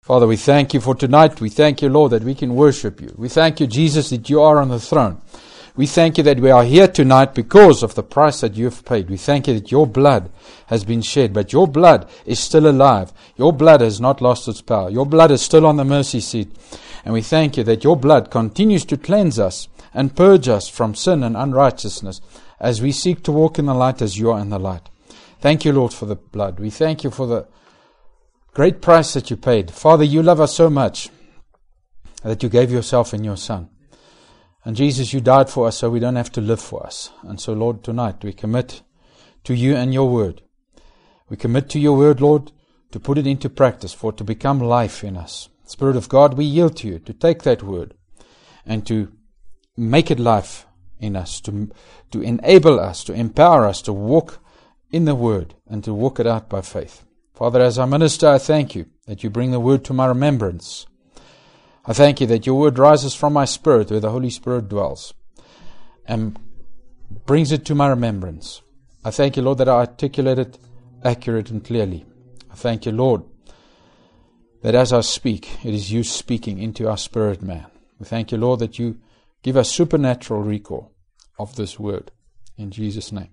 Father, we thank you for tonight. We thank you, Lord, that we can worship you. We thank you, Jesus, that you are on the throne. We thank you that we are here tonight because of the price that you have paid. We thank you that your blood has been shed, but your blood is still alive. Your blood has not lost its power. Your blood is still on the mercy seat. And we thank you that your blood continues to cleanse us and purge us from sin and unrighteousness as we seek to walk in the light as you are in the light. Thank you, Lord, for the blood. We thank you for the great price that you paid. Father, you love us so much that you gave yourself in your Son. And Jesus, you died for us so we don't have to live for us. And so, Lord, tonight we commit to you and your word. We commit to your word, Lord, to put it into practice, for it to become life in us. Spirit of God, we yield to you to take that word and to make it life in us, to enable us, to empower us to walk in the word and to walk it out by faith. Father, as I minister, I thank you that you bring the word to my remembrance. I thank you that your word rises from my spirit where the Holy Spirit dwells and brings it to my remembrance. I thank you, Lord, that I articulate it accurate and clearly. I thank you, Lord, that as I speak, it is you speaking into our spirit man. We thank you, Lord, that you give us supernatural recall of this word. In Jesus' name.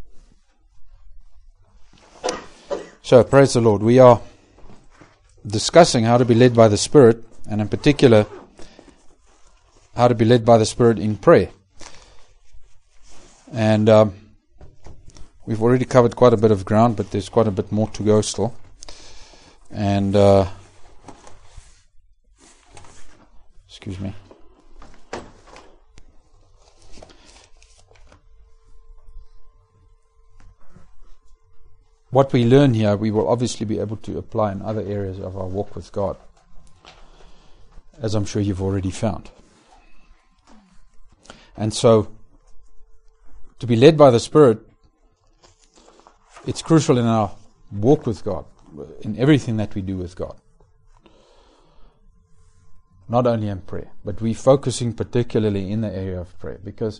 So, praise the Lord. We are discussing how to be led by the Spirit, and in particular, how to be led by the Spirit in prayer. And we've already covered quite a bit of ground, but there's quite a bit more to go still. And, excuse me. What we learn here, we will obviously be able to apply in other areas of our walk with God, as I'm sure you've already found. And so, to be led by the Spirit, it's crucial in our walk with God, in everything that we do with God. Not only in prayer, but we're focusing particularly in the area of prayer, because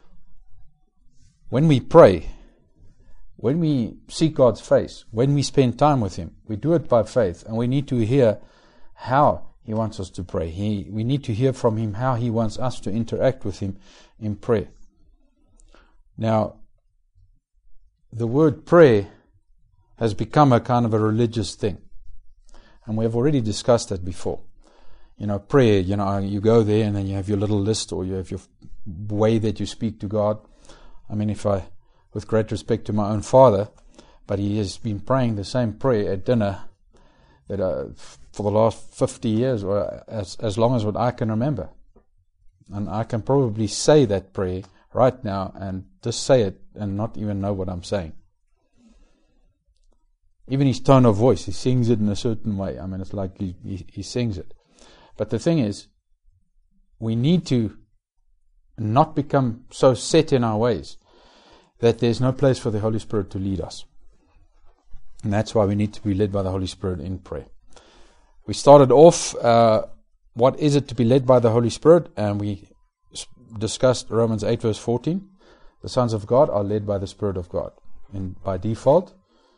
when we pray, when we seek God's face, when we spend time with Him, we do it by faith, and we need to hear how He wants us to pray. We need to hear from Him how He wants us to interact with Him in prayer. Now, the word prayer has become a kind of a religious thing, and we have already discussed that before. Prayer, you go there and then you have your little list, or you have your way that you speak to God. I mean, with great respect to my own father, but he has been praying the same prayer at dinner that for the last 50 years, or as long as what I can remember. And I can probably say that prayer right now and just say it and not even know what I'm saying. Even his tone of voice, he sings it in a certain way. I mean, it's like he sings it. But the thing is, we need to not become so set in our ways that there's no place for the Holy Spirit to lead us. And that's why we need to be led by the Holy Spirit in prayer. We started off, what is it to be led by the Holy Spirit? And we discussed Romans 8 verse 14. The sons of God are led by the Spirit of God. And by default,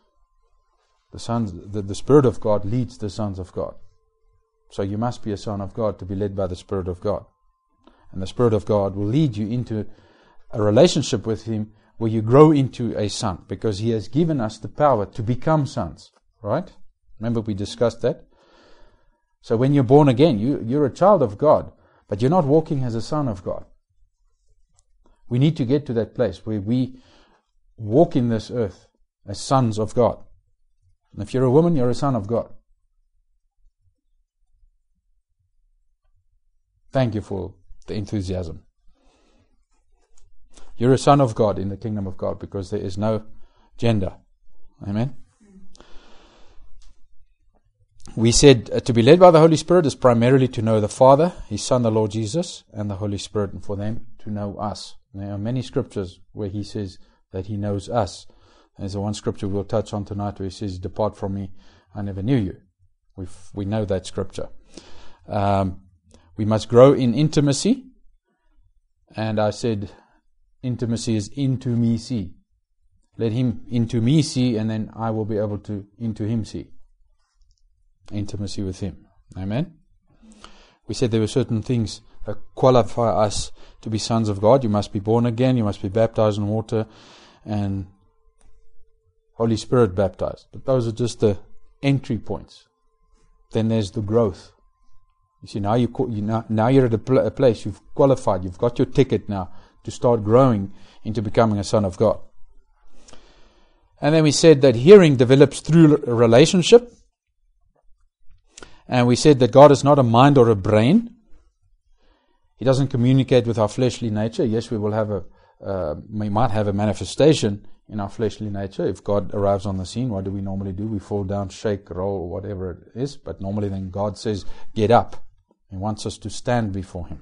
the Spirit of God leads the sons of God. So you must be a son of God to be led by the Spirit of God. And the Spirit of God will lead you into a relationship with Him where you grow into a son, because He has given us the power to become sons. Right? Remember we discussed that? So when you're born again, you're a child of God, but you're not walking as a son of God. We need to get to that place where we walk in this earth as sons of God. And if you're a woman, you're a son of God. Thank you for the enthusiasm. You're a son of God in the kingdom of God, because there is no gender. Amen? We said to be led by the Holy Spirit is primarily to know the Father, His Son, the Lord Jesus, and the Holy Spirit, and for them to know us. There are many scriptures where He says that He knows us. There's the one scripture we'll touch on tonight where He says, "Depart from me, I never knew you." We know that scripture. We must grow in intimacy. And I said, intimacy is into me see. Let Him into me see, and then I will be able to into Him see. Intimacy with Him. Amen. We said there were certain things that qualify us to be sons of God. You must be born again, you must be baptized in water, and Holy Spirit baptized. But those are just the entry points. Then there's the growth. You see, now you're at a place, you've qualified, you've got your ticket now to start growing into becoming a son of God. And then we said that hearing develops through a relationship. And we said that God is not a mind or a brain. He doesn't communicate with our fleshly nature. Yes, we might have a manifestation in our fleshly nature. If God arrives on the scene, what do we normally do? We fall down, shake, roll, whatever it is. But normally then God says, get up. He wants us to stand before Him.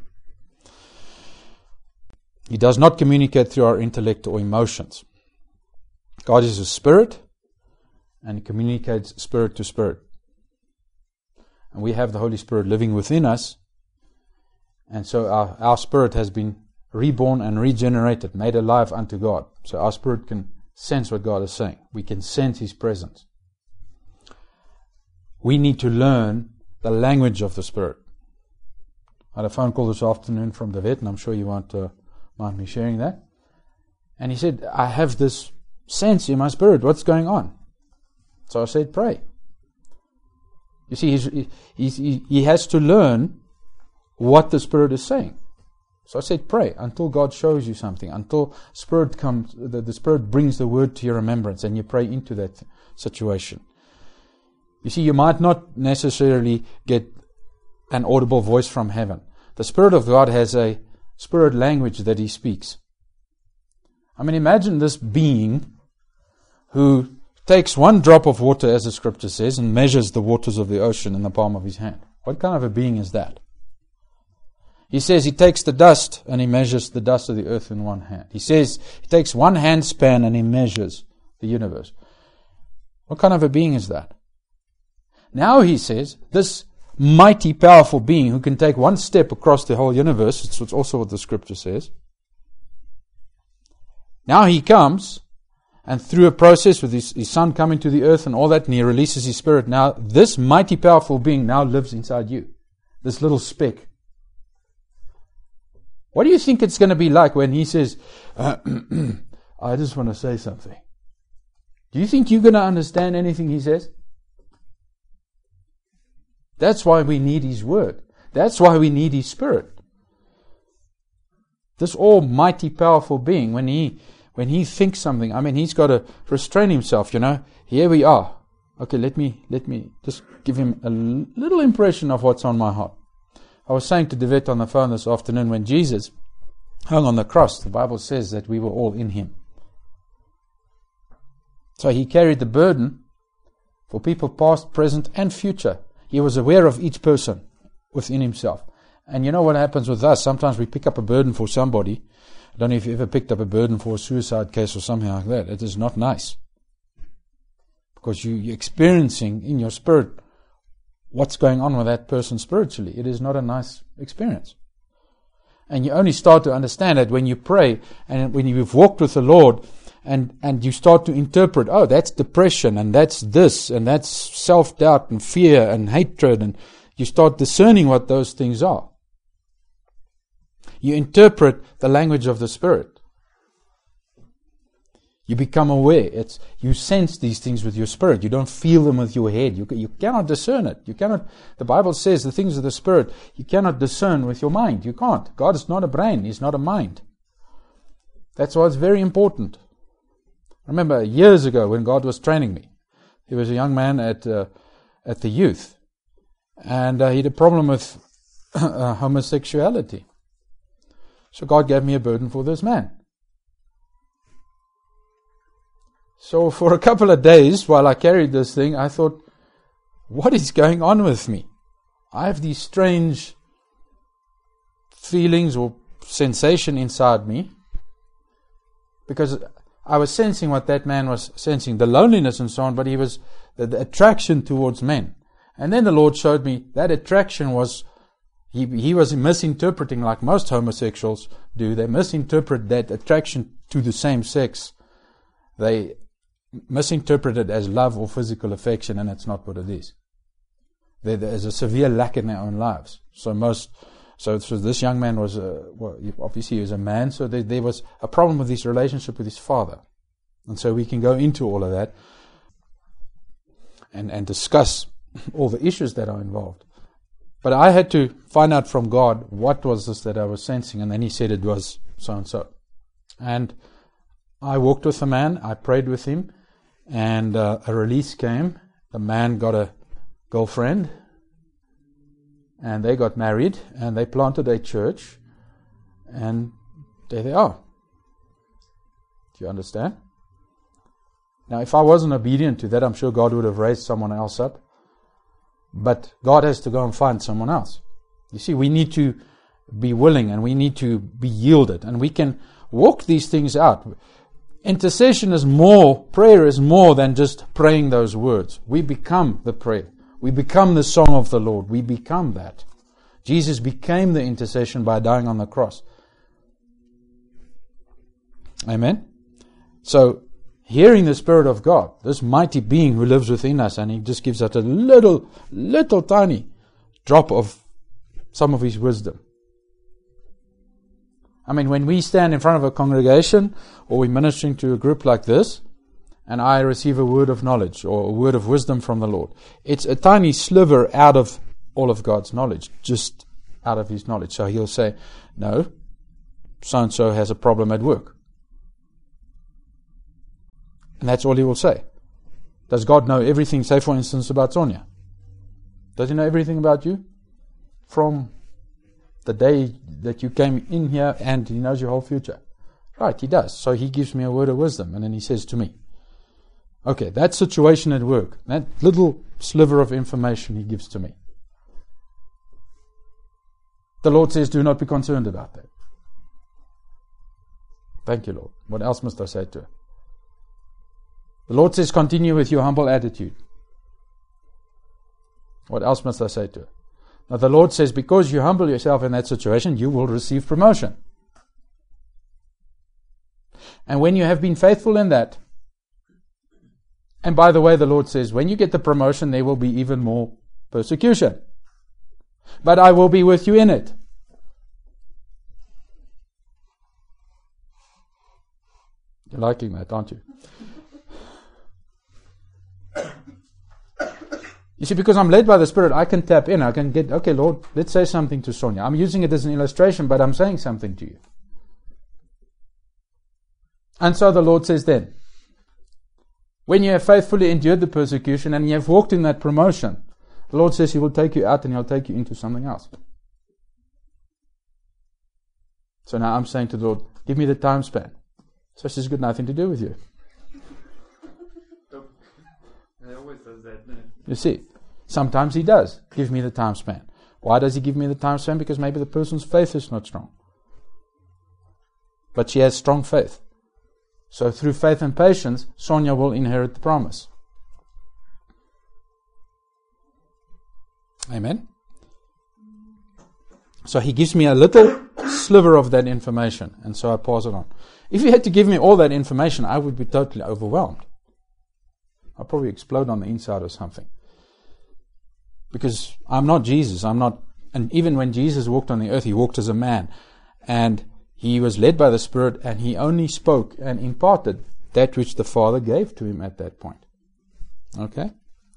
He does not communicate through our intellect or emotions. God is a spirit, and He communicates spirit to spirit. And we have the Holy Spirit living within us, and so our spirit has been reborn and regenerated, made alive unto God. So our spirit can sense what God is saying. We can sense His presence. We need to learn the language of the Spirit. I had a phone call this afternoon from the vet, and I'm sure you won't mind me sharing that. And he said, I have this sense in my spirit. What's going on? So I said, pray. You see, he has to learn what the Spirit is saying. So I said, pray until God shows you something, until Spirit comes, the Spirit brings the word to your remembrance, and you pray into that situation. You see, you might not necessarily get an audible voice from heaven. The Spirit of God has a spirit language that He speaks. I mean, imagine this being who takes one drop of water, as the Scripture says, and measures the waters of the ocean in the palm of his hand. What kind of a being is that? He says he takes the dust and he measures the dust of the earth in one hand. He says he takes one handspan and he measures the universe. What kind of a being is that? Now he says, this mighty, powerful being who can take one step across the whole universe, it's also what the Scripture says. Now He comes, and through a process with his Son coming to the earth and all that, and He releases His Spirit. Now, this mighty, powerful being now lives inside you. This little speck. What do you think it's going to be like when He says, I just want to say something? Do you think you're going to understand anything He says? That's why we need His Word. That's why we need His Spirit. This almighty, powerful being, when he thinks something, I mean, he's got to restrain himself, Here we are. Okay, let me just give him a little impression of what's on my heart. I was saying to Devet on the phone this afternoon, when Jesus hung on the cross, the Bible says that we were all in Him. So He carried the burden for people past, present, and future. He was aware of each person within Himself. And you know what happens with us? Sometimes we pick up a burden for somebody. I don't know if you ever picked up a burden for a suicide case or something like that. It is not nice. Because you're experiencing in your spirit what's going on with that person spiritually. It is not a nice experience. And you only start to understand it when you pray and when you've walked with the Lord and you start to interpret, oh, that's depression and that's this and that's self-doubt and fear and hatred, and you start discerning what those things are. You interpret the language of the Spirit. You become aware. You sense these things with your spirit. You don't feel them with your head. You cannot discern it. The Bible says the things of the Spirit, you cannot discern with your mind. You can't. God is not a brain. He's not a mind. That's why it's very important. I remember years ago when God was training me, there was a young man at the youth, and he had a problem with homosexuality. So God gave me a burden for this man. So for a couple of days while I carried this thing, I thought, what is going on with me? I have these strange feelings or sensation inside me, because I was sensing what that man was sensing, the loneliness and so on, but he was the attraction towards men. And then the Lord showed me that attraction was, he was misinterpreting, like most homosexuals do. They misinterpret that attraction to the same sex. They misinterpret it as love or physical affection, and it's not what it is. There's a severe lack in their own lives. So this young man was, obviously he was a man, so there was a problem with his relationship with his father. And so we can go into all of that and discuss all the issues that are involved. But I had to find out from God what was this that I was sensing, and then He said it was so-and-so. And I walked with the man, I prayed with him, and a release came. The man got a girlfriend, and they got married, and they planted a church, and there they are. Do you understand? Now, if I wasn't obedient to that, I'm sure God would have raised someone else up. But God has to go and find someone else. You see, we need to be willing and we need to be yielded, and we can walk these things out. Intercession is more, prayer is more than just praying those words. We become the prayer. We become the song of the Lord. We become that. Jesus became the intercession by dying on the cross. Amen? So, hearing the Spirit of God, this mighty being who lives within us, and He just gives us a little tiny drop of some of His wisdom. I mean, when we stand in front of a congregation or we're ministering to a group like this, and I receive a word of knowledge or a word of wisdom from the Lord, it's a tiny sliver out of all of God's knowledge, just out of His knowledge. So He'll say, no, so-and-so has a problem at work. And that's all He will say. Does God know everything, say for instance, about Sonia? Does He know everything about you? From the day that you came in here, and He knows your whole future. Right, He does. So He gives me a word of wisdom, and then He says to me, okay, that situation at work, that little sliver of information He gives to me. The Lord says, do not be concerned about that. Thank you, Lord. What else must I say to her? The Lord says, continue with your humble attitude. What else must I say to her? Now the Lord says, because you humble yourself in that situation, you will receive promotion. And when you have been faithful in that, and by the way, the Lord says, when you get the promotion, there will be even more persecution. But I will be with you in it. You're liking that, aren't you? You see, because I'm led by the Spirit, I can tap in. I can get, okay, Lord, let's say something to Sonia. I'm using it as an illustration, but I'm saying something to you. And so the Lord says then, when you have faithfully endured the persecution and you have walked in that promotion, the Lord says He will take you out and He'll take you into something else. So now I'm saying to the Lord, give me the time span. So she's got nothing to do with you. He always does that, no? You see, sometimes He does give me the time span. Why does He give me the time span? Because maybe the person's faith is not strong. But she has strong faith. So through faith and patience, Sonia will inherit the promise. Amen? So He gives me a little sliver of that information, and so I pass it on. If He had to give me all that information, I would be totally overwhelmed. I'll probably explode on the inside or something. Because I'm not Jesus. And even when Jesus walked on the earth, He walked as a man. And He was led by the Spirit, and He only spoke and imparted that which the Father gave to Him at that point. Okay?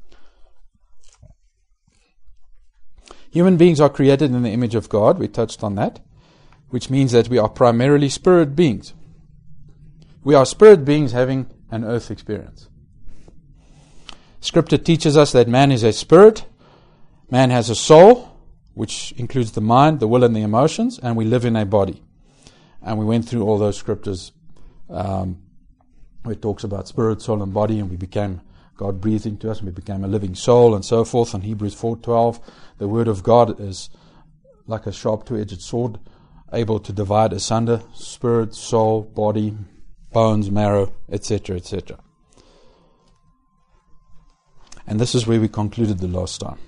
Human beings are created in the image of God. We touched on that. Which means that we are primarily spirit beings. We are spirit beings having an earth experience. Scripture teaches us that man is a spirit. Man has a soul, which includes the mind, the will, and the emotions, and we live in a body. And we went through all those scriptures where it talks about spirit, soul, and body, and God breathed into us, and we became a living soul, and so forth. In Hebrews 4:12, the Word of God is like a sharp two-edged sword, able to divide asunder spirit, soul, body, bones, marrow, etc., etc. And this is where we concluded the last time.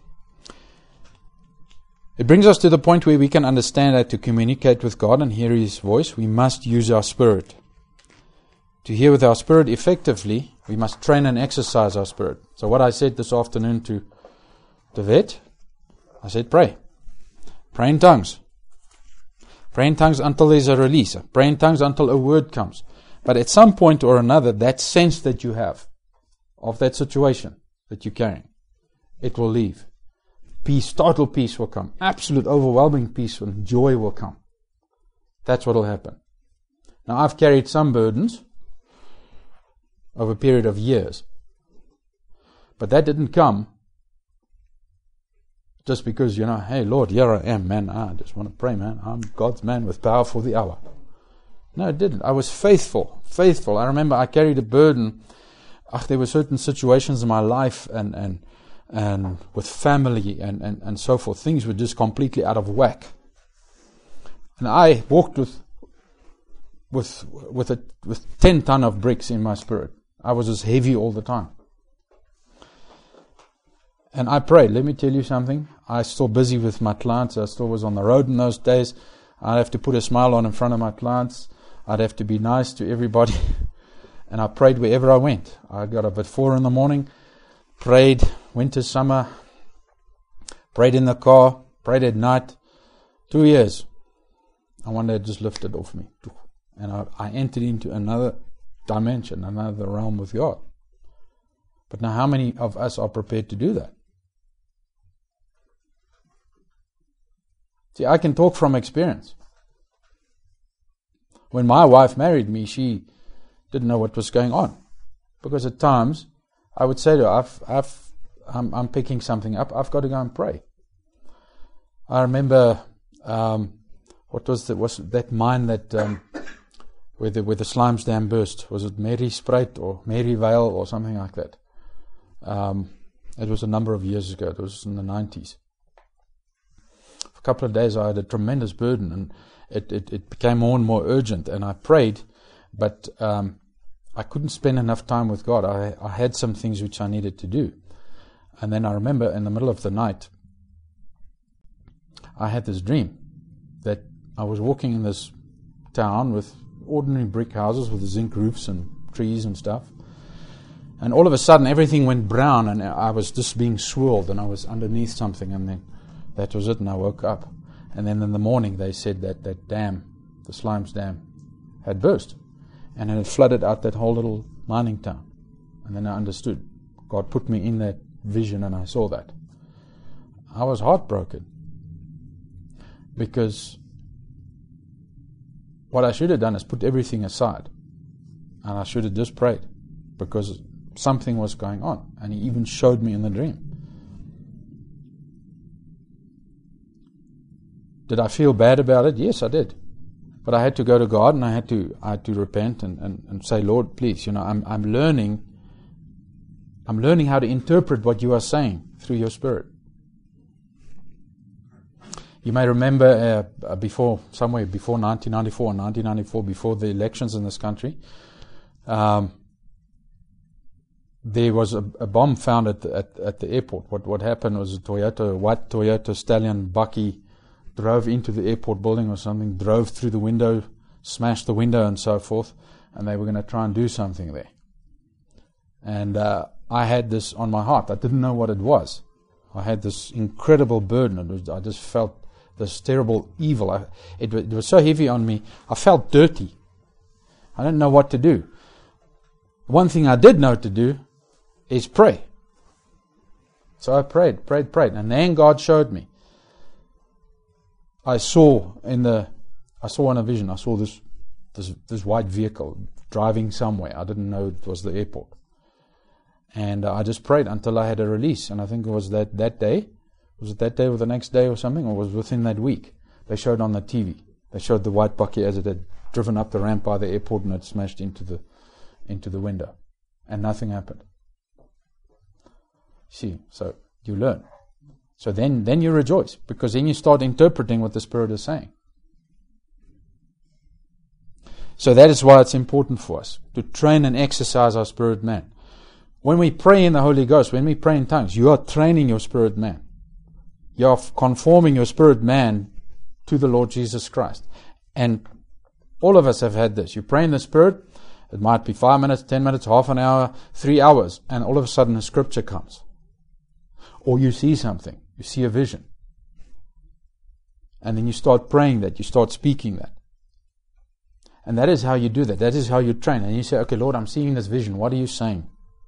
It brings us to the point where we can understand that to communicate with God and hear His voice, we must use our spirit. To hear with our spirit effectively, we must train and exercise our spirit. So what I said this afternoon to the vet, I said, pray. Pray in tongues. Pray in tongues until there's a release. Pray in tongues until a word comes. But at some point or another, that sense that you have of that situation that you're carrying, it will leave. Peace, total peace will come. Absolute, overwhelming peace and joy will come. That's what will happen. Now, I've carried some burdens over a period of years. But that didn't come just because, hey, Lord, here I am, man. I just want to pray, man. I'm God's man with power for the hour. No, it didn't. I was faithful. I remember I carried a burden. There were certain situations in my life and with family and so forth. Things were just completely out of whack. And I walked with 10 ton of bricks in my spirit. I was just heavy all the time. And I prayed. Let me tell you something. I was still busy with my clients. I still was on the road in those days. I'd have to put a smile on in front of my clients. I'd have to be nice to everybody. And I prayed wherever I went. I got up at 4 a.m, prayed, winter, summer, prayed in the car, prayed at night. 2 years. And one day it just lifted off me. And I entered into another dimension, another realm with God. But now how many of us are prepared to do that? See, I can talk from experience. When my wife married me, she didn't know what was going on. Because at times, I would say to her, I'm picking something up, I've got to go and pray. I remember, what was that mine that, where the Slimes Dam burst? Was it Mary Spruit or Mary Vale or something like that? It was a number of years ago. It was in the 90s. For a couple of days I had a tremendous burden, and it became more and more urgent, and I prayed, but I couldn't spend enough time with God. I had some things which I needed to do. And then I remember in the middle of the night, I had this dream that I was walking in this town with ordinary brick houses with zinc roofs and trees and stuff. And all of a sudden everything went brown, and I was just being swirled, and I was underneath something, and then that was it, and I woke up. And then in the morning they said that dam, the Slimes Dam, had burst. And it had flooded out that whole little mining town. And then I understood. God put me in that vision, and I saw that. I was heartbroken. Because what I should have done is put everything aside. And I should have just prayed. Because something was going on. And He even showed me in the dream. Did I feel bad about it? Yes, I did. But I had to go to God, and I had to repent and say, Lord, please, I'm learning how to interpret what you are saying through your Spirit. You may remember before 1994, before the elections in this country, there was a bomb found at the airport. What happened was a white Toyota Stallion Bakkie drove into the airport building or something, drove through the window, smashed the window and so forth, and they were going to try and do something there. And I had this on my heart. I didn't know what it was. I had this incredible burden. I just felt this terrible evil. It was so heavy on me. I felt dirty. I didn't know what to do. One thing I did know to do is pray. So I prayed, and then God showed me. I saw in a vision, I saw this white vehicle driving somewhere. I didn't know it was the airport. And I just prayed until I had a release. And I think it was that day. Was it that day or the next day or something? Or was it within that week? They showed on the TV. They showed the white Bakkie as it had driven up the ramp by the airport, and it smashed into the window. And nothing happened. See, so you learn. So then you rejoice, because then you start interpreting what the Spirit is saying. So that is why it's important for us to train and exercise our spirit man. When we pray in the Holy Ghost, when we pray in tongues, you are training your spirit man. You are conforming your spirit man to the Lord Jesus Christ. And all of us have had this. You pray in the Spirit, it might be 5 minutes, 10 minutes, half an hour, 3 hours, and all of a sudden a scripture comes. Or you see something. You see a vision. And then you start praying that. You start speaking that. And that is how you do that. That is how you train. And you say, okay, Lord, I'm seeing this vision. What are you saying?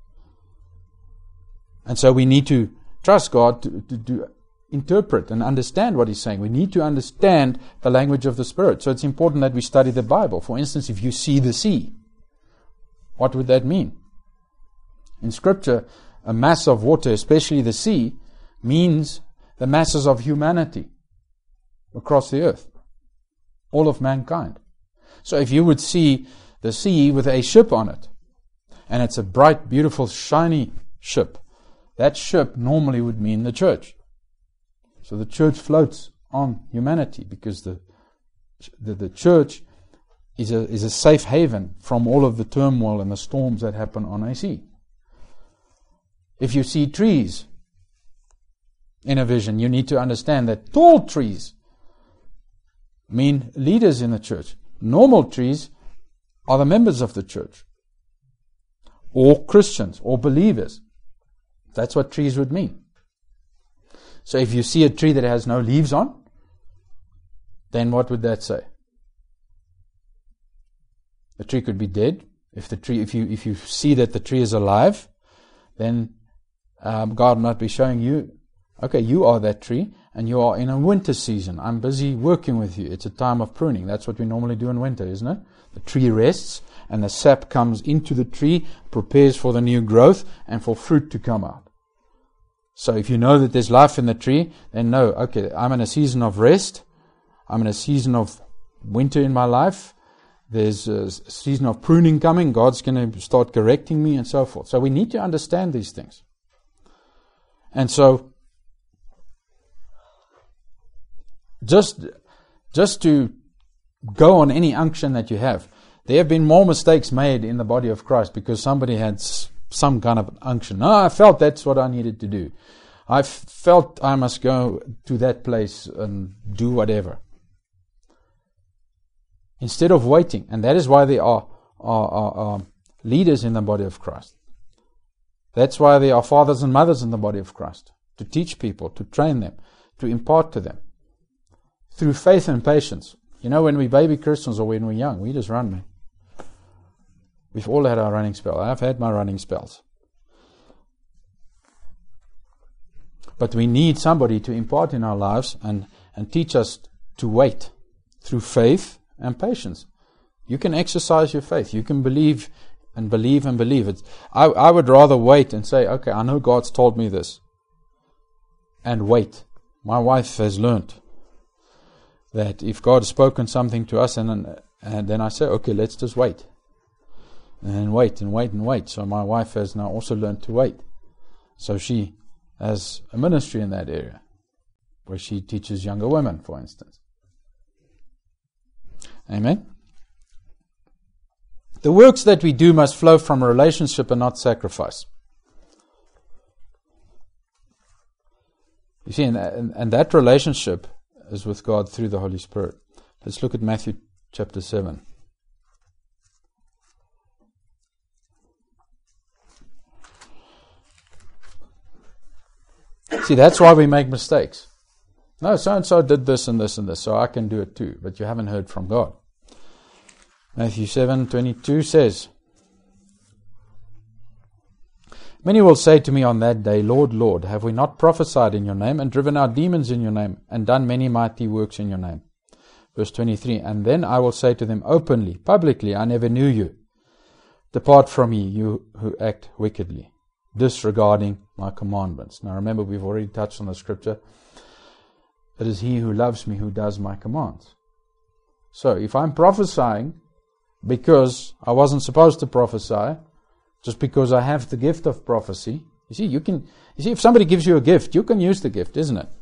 And so we need to trust God to interpret and understand what He's saying. We need to understand the language of the Spirit. So it's important that we study the Bible. For instance, if you see the sea, what would that mean? In Scripture, a mass of water, especially the sea, means the masses of humanity across the earth. All of mankind. So if you would see the sea with a ship on it, and it's a bright, beautiful, shiny ship, that ship normally would mean the church. So the church floats on humanity because the church is a safe haven from all of the turmoil and the storms that happen on a sea. If you see trees in a vision, you need to understand that tall trees mean leaders in the church. Normal trees are the members of the church, or Christians, or believers. That's what trees would mean. So if you see a tree that has no leaves on, then what would that say? The tree could be dead. If you see that the tree is alive, then God might be showing you, okay, you are that tree, and you are in a winter season. I'm busy working with you. It's a time of pruning. That's what we normally do in winter, isn't it? The tree rests, and the sap comes into the tree, prepares for the new growth, and for fruit to come out. So if you know that there's life in the tree, then know, okay, I'm in a season of rest. I'm in a season of winter in my life. There's a season of pruning coming. God's going to start correcting me and so forth. So we need to understand these things. And so, just to go on any unction that you have, there have been more mistakes made in the body of Christ because somebody had some kind of unction. No, I felt that's what I needed to do. I felt I must go to that place and do whatever. Instead of waiting. And that is why there are leaders in the body of Christ. That's why there are fathers and mothers in the body of Christ. To teach people, to train them, to impart to them. Through faith and patience. You know, when we're baby Christians or when we're young, we just run, man. We've all had our running spell. I've had my running spells. But we need somebody to impart in our lives and teach us to wait through faith and patience. You can exercise your faith. You can believe and believe and believe it. I would rather wait and say, okay, I know God's told me this. And wait. My wife has learned that if God has spoken something to us and then I say, okay, let's just wait. And wait and wait and wait. So my wife has now also learned to wait. So she has a ministry in that area where she teaches younger women, for instance. Amen. The works that we do must flow from a relationship and not sacrifice. You see, and that relationship is with God through the Holy Spirit. Let's look at Matthew chapter 7. See, that's why we make mistakes. No, so-and-so did this and this and this, so I can do it too. But you haven't heard from God. Matthew 7:22 says, Many will say to me on that day, Lord, Lord, have we not prophesied in your name, and driven out demons in your name, and done many mighty works in your name? Verse 23, And then I will say to them openly, publicly, I never knew you. Depart from me, you who act wickedly, disregarding my commandments. Now remember, we've already touched on the scripture. It is he who loves me who does my commands. So if I'm prophesying because I wasn't supposed to prophesy, just because I have the gift of prophecy, you see, if somebody gives you a gift, you can use the gift, isn't it?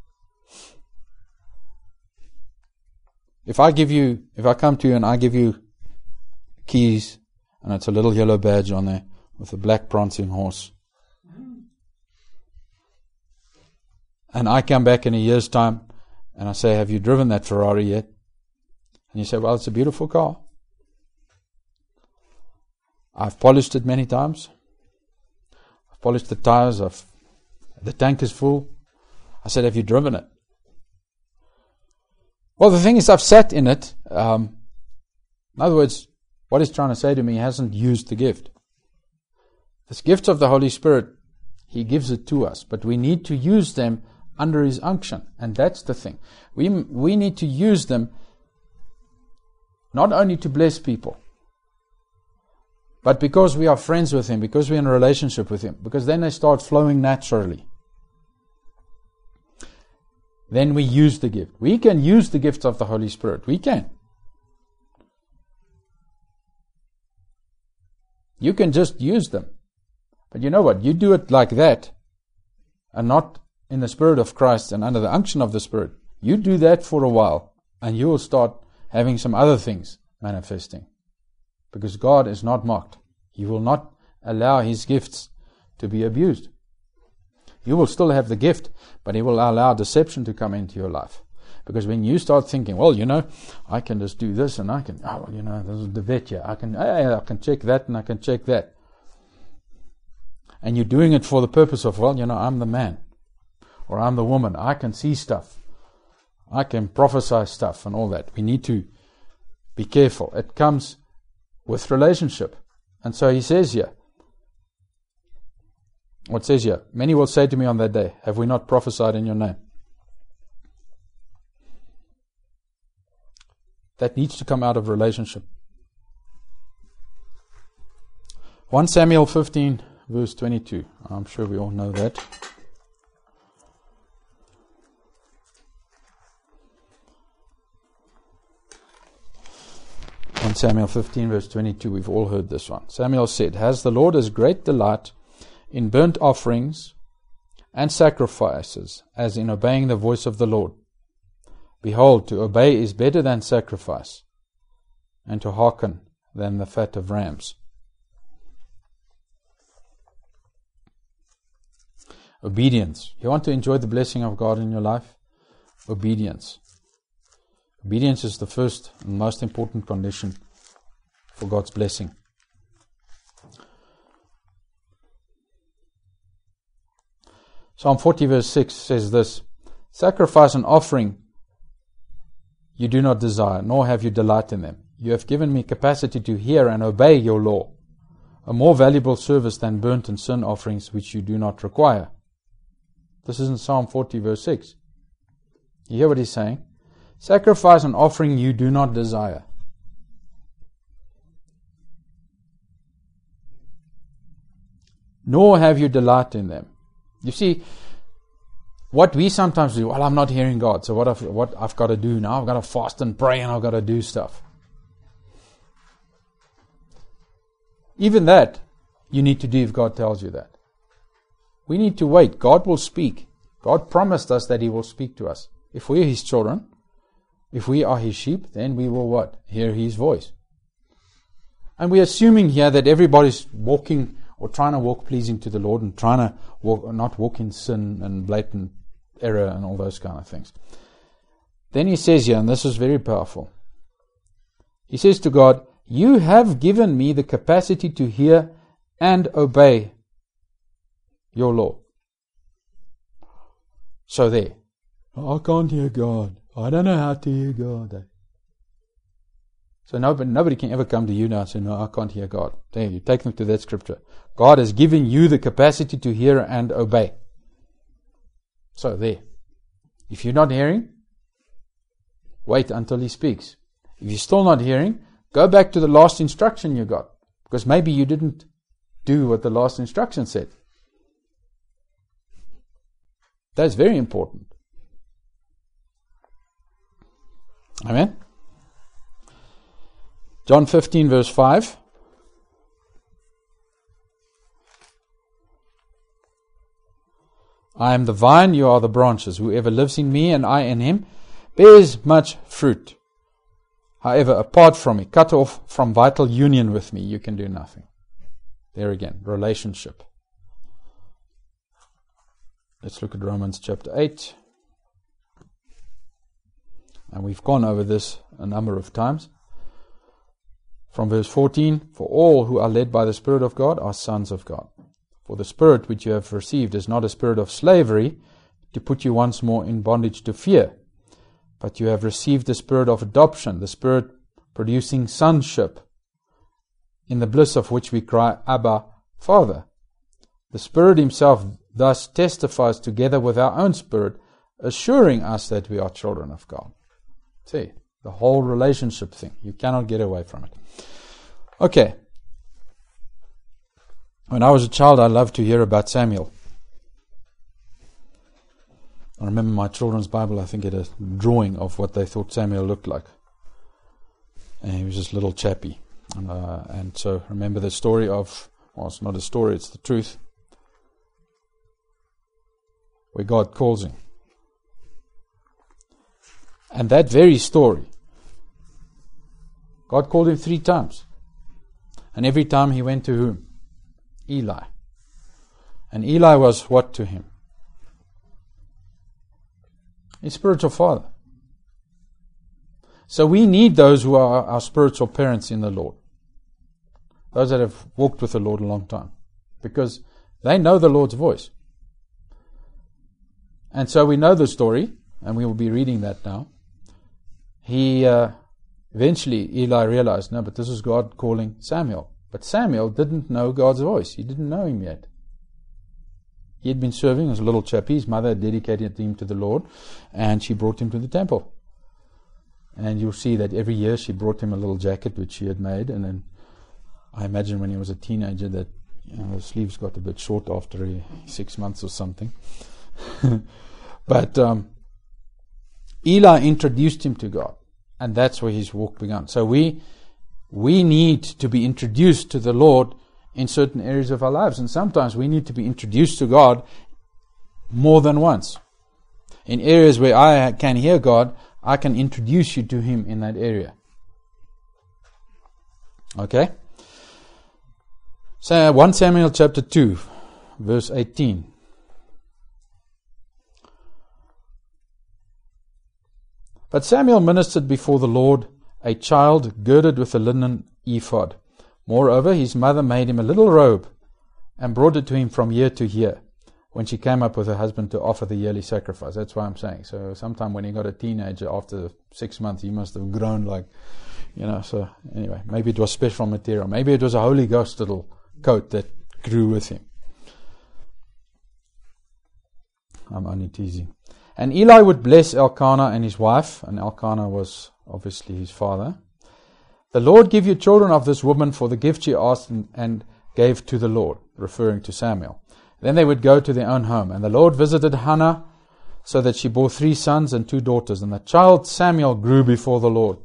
If I come to you and I give you keys, and it's a little yellow badge on there with a black prancing horse, and I come back in a year's time and I say, have you driven that Ferrari yet? And you say, well, it's a beautiful car. I've polished it many times. I've polished the tires. I've The tank is full. I said, have you driven it? Well, the thing is, I've sat in it. In other words, what he's trying to say to me, he hasn't used the gift. This gift of the Holy Spirit, He gives it to us, but we need to use them under His unction, and that's the thing. We need to use them not only to bless people, but because we are friends with Him, because we're in a relationship with Him, because then they start flowing naturally. Then we use the gift. We can use the gifts of the Holy Spirit. We can. You can just use them. But you know what? You do it like that, and not in the Spirit of Christ and under the unction of the Spirit. You do that for a while, and you will start having some other things manifesting. Because God is not mocked. He will not allow His gifts to be abused. You will still have the gift, but He will allow deception to come into your life. Because when you start thinking, well, I can just do this, and I can, this is the vet here. I can check that, and I can check that. And you're doing it for the purpose of, I'm the man, or I'm the woman. I can see stuff. I can prophesy stuff and all that. We need to be careful. It comes with relationship. And so he says here, what says here? Many will say to me on that day, have we not prophesied in your name? That needs to come out of relationship. 1 Samuel 15, verse 22. I'm sure we all know that. Samuel 15 verse 22, we've all heard this one. Samuel said, has the Lord as great delight in burnt offerings and sacrifices as in obeying the voice of the Lord? Behold, to obey is better than sacrifice, and to hearken than the fat of rams. Obedience. You want to enjoy the blessing of God in your life? Obedience. Obedience is the first and most important condition for God's blessing. Psalm 40 verse 6 says this, sacrifice and offering you do not desire, nor have you delight in them. You have given me capacity to hear and obey your law, a more valuable service than burnt and sin offerings which you do not require. This is in Psalm 40 verse 6. You hear what he's saying? Sacrifice and offering you do not desire. Nor have you delight in them. You see, what we sometimes do, well, I'm not hearing God, so what I've got to do now? I've got to fast and pray and I've got to do stuff. Even that, you need to do if God tells you that. We need to wait. God will speak. God promised us that He will speak to us. If we are His children, if we are His sheep, then we will what? Hear His voice. And we're assuming here that everybody's walking or trying to walk pleasing to the Lord and trying to not walk in sin and blatant error and all those kind of things. Then he says here, and this is very powerful, he says to God, you have given me the capacity to hear and obey your law. So there. I can't hear God. I don't know how to hear God. So nobody can ever come to you now and say, no, I can't hear God. There, you take them to that scripture. God has given you the capacity to hear and obey. So there. If you're not hearing, wait until He speaks. If you're still not hearing, go back to the last instruction you got. Because maybe you didn't do what the last instruction said. That's very important. Amen? John 15 verse 5. I am the vine, you are the branches. Whoever lives in me and I in him bears much fruit. However, apart from me, cut off from vital union with me, you can do nothing. There again, relationship. Let's look at Romans chapter 8. And we've gone over this a number of times. From verse 14, for all who are led by the Spirit of God are sons of God. For the Spirit which you have received is not a spirit of slavery, to put you once more in bondage to fear. But you have received the Spirit of adoption, the Spirit producing sonship, in the bliss of which we cry, Abba, Father. The Spirit Himself thus testifies together with our own spirit, assuring us that we are children of God. See, the whole relationship thing. You cannot get away from it. Okay. When I was a child, I loved to hear about Samuel. I remember my children's Bible, I think, had a drawing of what they thought Samuel looked like. And he was this little chappy. And so remember the story of, well, it's not a story, it's the truth, where God calls him. And that very story, God called him 3 times. And every time he went to whom? Eli. And Eli was what to him? His spiritual father. So we need those who are our spiritual parents in the Lord. Those that have walked with the Lord a long time. Because they know the Lord's voice. And so we know the story, and we will be reading that now. Eventually Eli realized, no, but this is God calling Samuel. But Samuel didn't know God's voice. He didn't know Him yet. He had been serving as a little chappie. His mother had dedicated him to the Lord, and she brought him to the temple. And you'll see that every year she brought him a little jacket which she had made, and then I imagine when he was a teenager that the sleeves got a bit short after 6 months or something. But Eli introduced him to God, and that's where his walk began. So we need to be introduced to the Lord in certain areas of our lives, and sometimes we need to be introduced to God more than once. In areas where I can hear God, I can introduce you to Him in that area. Okay? So 1 Samuel chapter 2, verse 18. But Samuel ministered before the Lord, a child girded with a linen ephod. Moreover, his mother made him a little robe and brought it to him from year to year when she came up with her husband to offer the yearly sacrifice. That's why I'm saying. So sometime when he got a teenager, after 6 months, he must have grown like, so anyway, maybe it was special material. Maybe it was a Holy Ghost little coat that grew with him. I'm only teasing. And Eli would bless Elkanah and his wife, and Elkanah was obviously his father. The Lord give you children of this woman for the gift she asked and gave to the Lord, referring to Samuel. Then they would go to their own home. And the Lord visited Hannah, so that she bore 3 sons and 2 daughters. And the child Samuel grew before the Lord.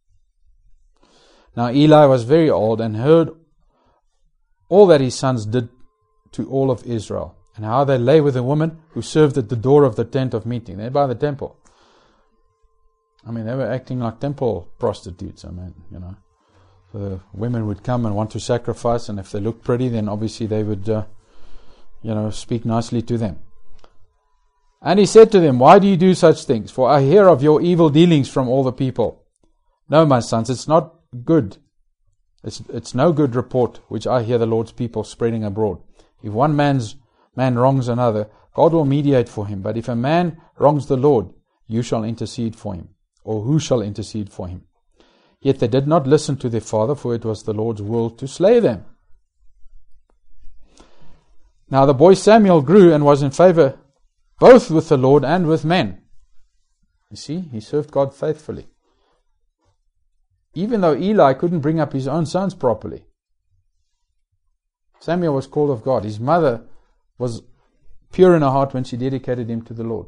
Now Eli was very old and heard all that his sons did to all of Israel, and how they lay with a woman who served at the door of the tent of meeting. They're by the temple. I mean, they were acting like temple prostitutes. I mean, the women would come and want to sacrifice, and if they looked pretty, then obviously they would, speak nicely to them. And he said to them, "Why do you do such things? For I hear of your evil dealings from all the people. No, my sons, it's not good. It's no good report which I hear the Lord's people spreading abroad. If one man wrongs another, God will mediate for him. But if a man wrongs the Lord, you shall intercede for him, or who shall intercede for him?" Yet they did not listen to their father, for it was the Lord's will to slay them. Now the boy Samuel grew and was in favor both with the Lord and with men. You see, he served God faithfully. Even though Eli couldn't bring up his own sons properly. Samuel was called of God. His mother was pure in her heart when she dedicated him to the Lord.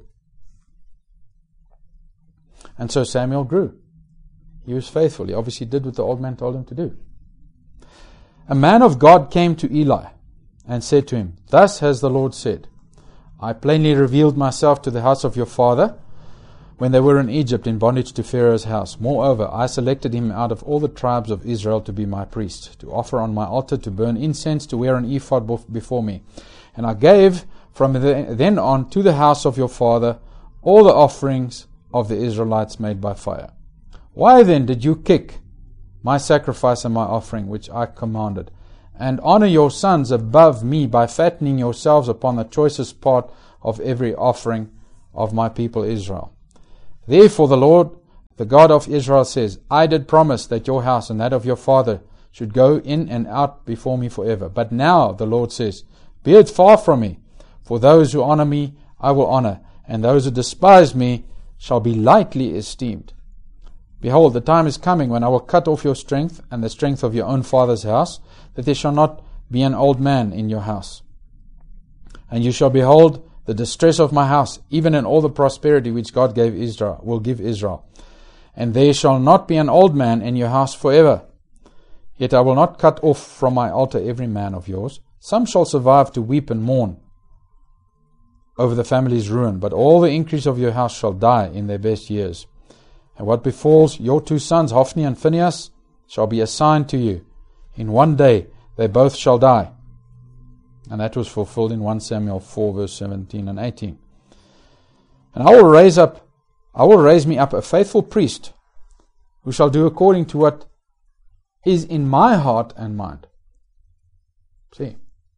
And so Samuel grew. He was faithful. He obviously did what the old man told him to do. A man of God came to Eli and said to him, "Thus has the Lord said, I plainly revealed myself to the house of your father when they were in Egypt in bondage to Pharaoh's house. Moreover, I selected him out of all the tribes of Israel to be my priest, to offer on my altar, to burn incense, to wear an ephod before me. And I gave from then on to the house of your father all the offerings of the Israelites made by fire. Why then did you kick my sacrifice and my offering, which I commanded, and honor your sons above me by fattening yourselves upon the choicest part of every offering of my people Israel. Therefore the Lord, the God of Israel, says, I did promise that your house and that of your father should go in and out before me forever. But now, the Lord says, be it far from me, for those who honor me I will honor, and those who despise me shall be lightly esteemed. Behold, the time is coming when I will cut off your strength and the strength of your own father's house, that there shall not be an old man in your house. And you shall behold the distress of my house, even in all the prosperity which God will give Israel. And there shall not be an old man in your house forever. Yet I will not cut off from my altar every man of yours. Some shall survive to weep and mourn over the family's ruin, but all the increase of your house shall die in their best years. And what befalls your 2 sons, Hophni and Phinehas, shall be assigned to you. In one day they both shall die. And that was fulfilled in 1 Samuel 4 verse 17 and 18. And I will raise me up a faithful priest, who shall do according to what is in my heart and mind. See,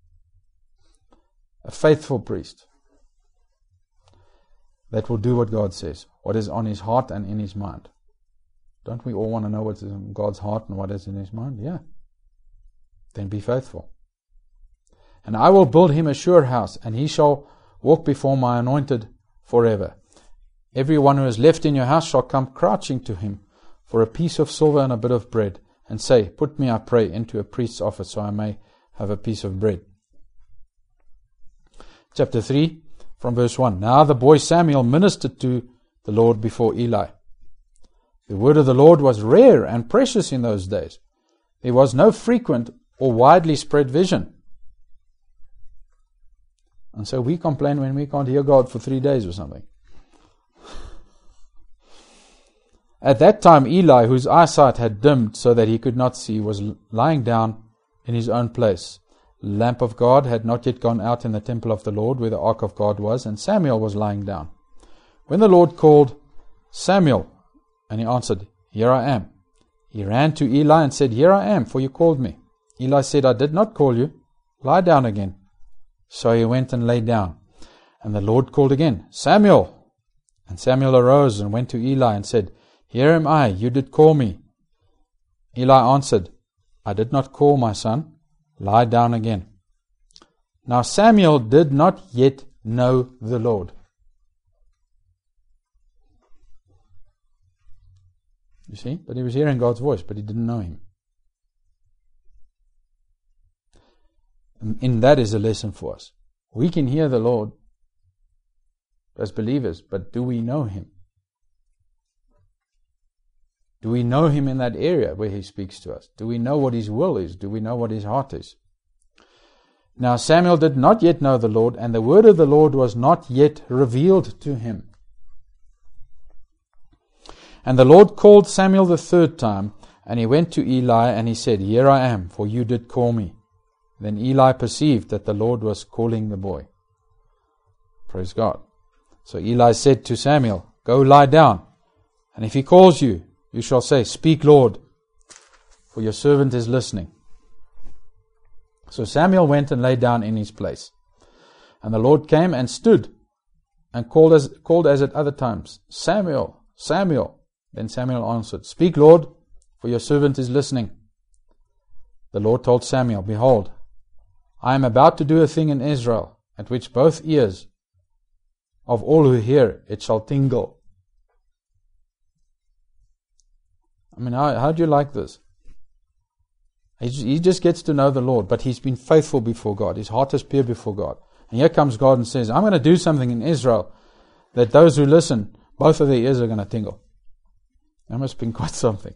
a faithful priest that will do what God says, what is on his heart and in his mind. Don't we all want to know what is in God's heart and what is in his mind? Yeah. Then be faithful. And I will build him a sure house, and he shall walk before my anointed forever. Everyone who is left in your house shall come crouching to him for a piece of silver and a bit of bread, and say, put me, I pray, into a priest's office, so I may have a piece of bread. Chapter 3, from verse 1. Now the boy Samuel ministered to the Lord before Eli. The word of the Lord was rare and precious in those days. There was no frequent or widely spread vision. And so we complain when we can't hear God for 3 days or something. At that time Eli, whose eyesight had dimmed so that he could not see, was lying down in his own place. The lamp of God had not yet gone out in the temple of the Lord, where the ark of God was, and Samuel was lying down. When the Lord called, Samuel, and he answered, Here I am. He ran to Eli and said, Here I am, for you called me. Eli said, I did not call you. Lie down again. So he went and lay down. And the Lord called again, Samuel. And Samuel arose and went to Eli and said, Here am I, you did call me. Eli answered, I did not call, my son. Lie down again. Now Samuel did not yet know the Lord. You see? But he was hearing God's voice, but he didn't know him. And that is a lesson for us. We can hear the Lord as believers, but do we know him? Do we know him in that area where he speaks to us? Do we know what his will is? Do we know what his heart is? Now Samuel did not yet know the Lord, and the word of the Lord was not yet revealed to him. And the Lord called Samuel the 3rd time, and he went to Eli, and he said, Here I am, for you did call me. Then Eli perceived that the Lord was calling the boy. Praise God. So Eli said to Samuel, Go lie down, and if he calls you, you shall say, Speak, Lord, for your servant is listening. So Samuel went and lay down in his place. And the Lord came and stood and called as at other times, Samuel, Samuel. Then Samuel answered, Speak, Lord, for your servant is listening. The Lord told Samuel, Behold, I am about to do a thing in Israel, at which both ears of all who hear it shall tingle. I mean, how do you like this? He just gets to know the Lord, but he's been faithful before God. His heart is pure before God. And here comes God and says, I'm going to do something in Israel that those who listen, both of their ears are going to tingle. That must have been quite something.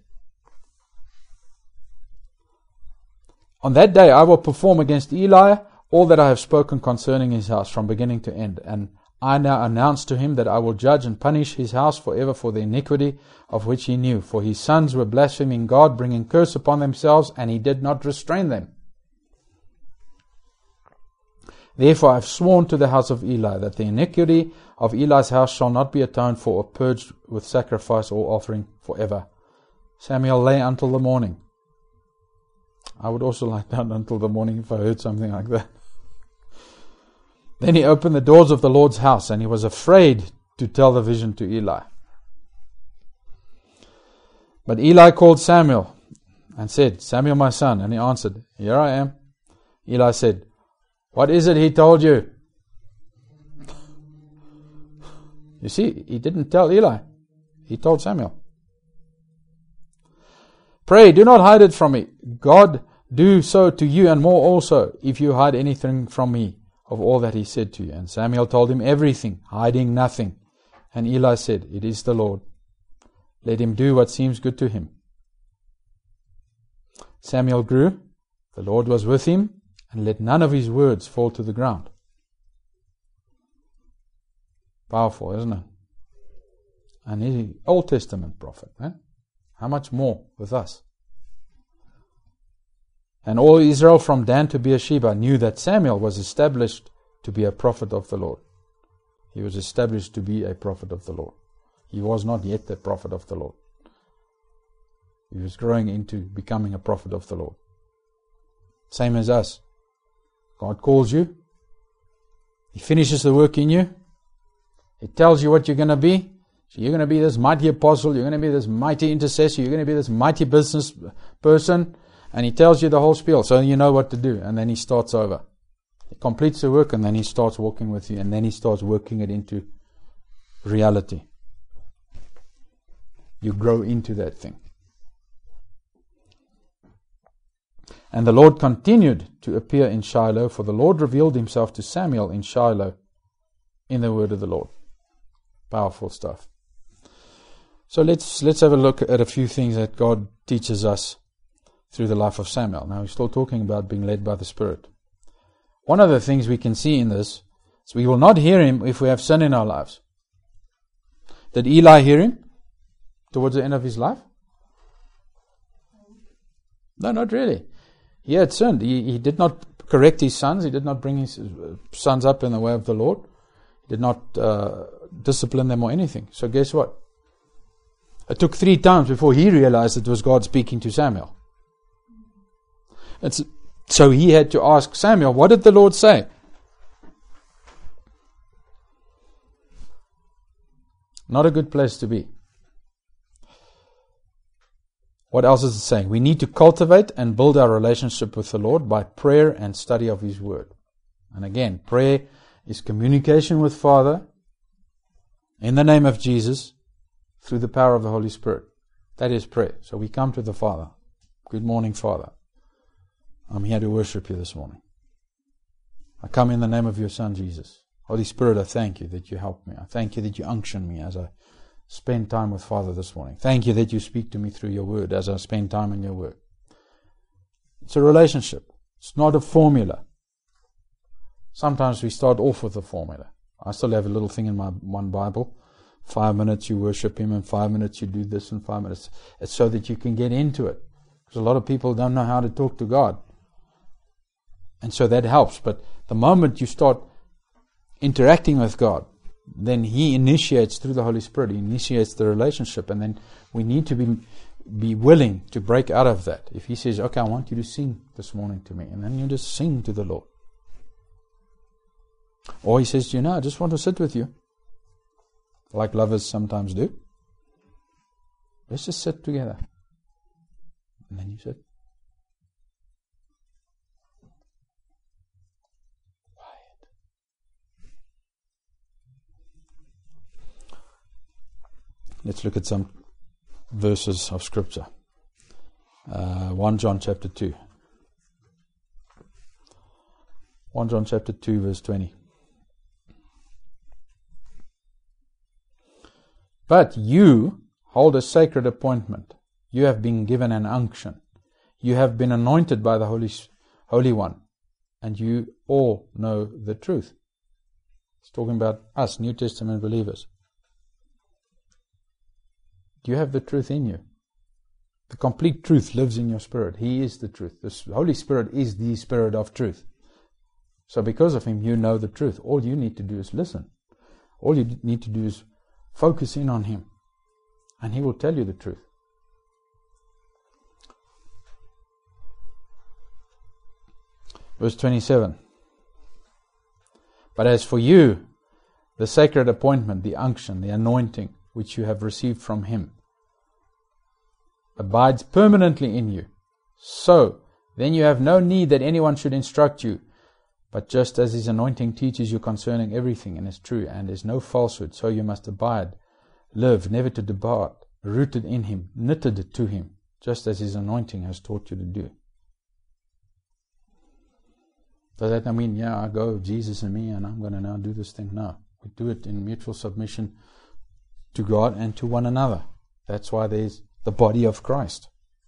On that day I will perform against Eli all that I have spoken concerning his house from beginning to end. And I now announce to him that I will judge and punish his house forever for the iniquity of which he knew. For his sons were blaspheming God, bringing curse upon themselves, and he did not restrain them. Therefore I have sworn to the house of Eli that the iniquity of Eli's house shall not be atoned for or purged with sacrifice or offering forever. Samuel lay until the morning. I would also lie down until the morning if I heard something like that. Then he opened the doors of the Lord's house, and he was afraid to tell the vision to Eli. But Eli called Samuel and said, Samuel, my son. And he answered, Here I am. Eli said, What is it he told you? You see, he didn't tell Eli. He told Samuel. Pray, do not hide it from me. God do so to you and more also, if you hide anything from me of all that he said to you. And Samuel told him everything, hiding nothing. And Eli said, It is the Lord. Let him do what seems good to him. Samuel grew, the Lord was with him, and let none of his words fall to the ground. Powerful, isn't it? And he's an Old Testament prophet. How much more with us? And all Israel from Dan to Beersheba knew that Samuel was established to be a prophet of the Lord. He was established to be a prophet of the Lord. He was not yet a prophet of the Lord. He was growing into becoming a prophet of the Lord. Same as us. God calls you. He finishes the work in you. He tells you what you're going to be. So you're going to be this mighty apostle. You're going to be this mighty intercessor. You're going to be this mighty business person. And he tells you the whole spiel, so you know what to do. And then he starts over. He completes the work, and then he starts walking with you. And then he starts working it into reality. You grow into that thing. And the Lord continued to appear in Shiloh, for the Lord revealed himself to Samuel in Shiloh in the word of the Lord. Powerful stuff. So let's have a look at a few things that God teaches us through the life of Samuel. Now, we're still talking about being led by the Spirit. One of the things we can see in this is we will not hear him if we have sin in our lives. Did Eli hear him towards the end of his life? No, not really. He had sinned. He did not correct his sons. He did not bring his sons up in the way of the Lord. He did not discipline them or anything. So guess what? It took 3 times before he realized it was God speaking to Samuel. So he had to ask Samuel, what did the Lord say? Not a good place to be. What else is it saying? We need to cultivate and build our relationship with the Lord by prayer and study of His Word. And again, prayer is communication with Father in the name of Jesus through the power of the Holy Spirit. That is prayer. So we come to the Father. Good morning, Father. I'm here to worship you this morning. I come in the name of your Son, Jesus. Holy Spirit, I thank you that you help me. I thank you that you unction me as I spend time with Father this morning. Thank you that you speak to me through your word as I spend time in your word. It's a relationship. It's not a formula. Sometimes we start off with a formula. I still have a little thing in my one Bible. 5 minutes you worship Him, and 5 minutes you do this, and 5 minutes. It's so that you can get into it. Because a lot of people don't know how to talk to God. And so that helps. But the moment you start interacting with God, then He initiates through the Holy Spirit. He initiates the relationship, and then we need to be willing to break out of that. If He says, okay, I want you to sing this morning to me, and then you just sing to the Lord. Or He says to you, no, I just want to sit with you, like lovers sometimes do. Let's just sit together. And then you sit. Let's look at some verses of Scripture. 1 John chapter 2. 1 John chapter 2 verse 20. But you hold a sacred appointment. You have been given an unction. You have been anointed by the Holy One. And you all know the truth. It's talking about us, New Testament believers. Do you have the truth in you? The complete truth lives in your spirit. He is the truth. The Holy Spirit is the Spirit of truth. So because of Him, you know the truth. All you need to do is listen. All you need to do is focus in on Him. And He will tell you the truth. Verse 27. But as for you, the sacred appointment, the unction, the anointing, which you have received from Him, abides permanently in you. So, then you have no need that anyone should instruct you. But just as His anointing teaches you concerning everything and is true, and is no falsehood, so you must abide, live, never to depart, rooted in Him, knitted to Him, just as His anointing has taught you to do. Does that not mean, I go, Jesus and me, and I'm going to now do this thing? No. We do it in mutual submission to God and to one another. That's why there's the body of Christ.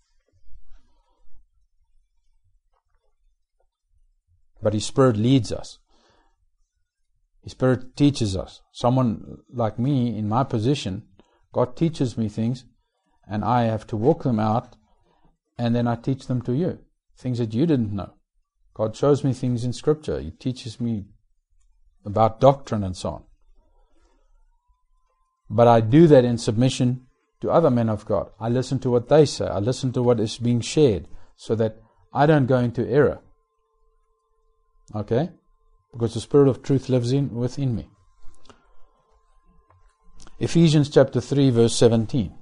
But His Spirit leads us. His Spirit teaches us. Someone like me, in my position, God teaches me things, and I have to walk them out, and then I teach them to you. Things that you didn't know. God shows me things in Scripture. He teaches me about doctrine and so on. But I do that in submission to other men of God. I listen to what they say. I listen to what is being shared, so that I don't go into error. Okay? Because the Spirit of truth lives within me. Ephesians chapter 3 verse 17.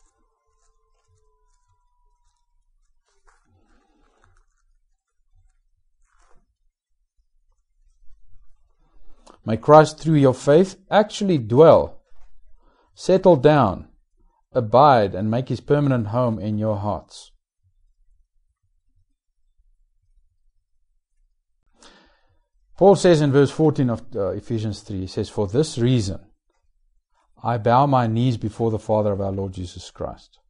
May Christ through your faith actually dwell, settle down, abide, and make His permanent home in your hearts. Paul says in verse 14 of Ephesians 3, he says, "For this reason I bow my knees before the Father of our Lord Jesus Christ."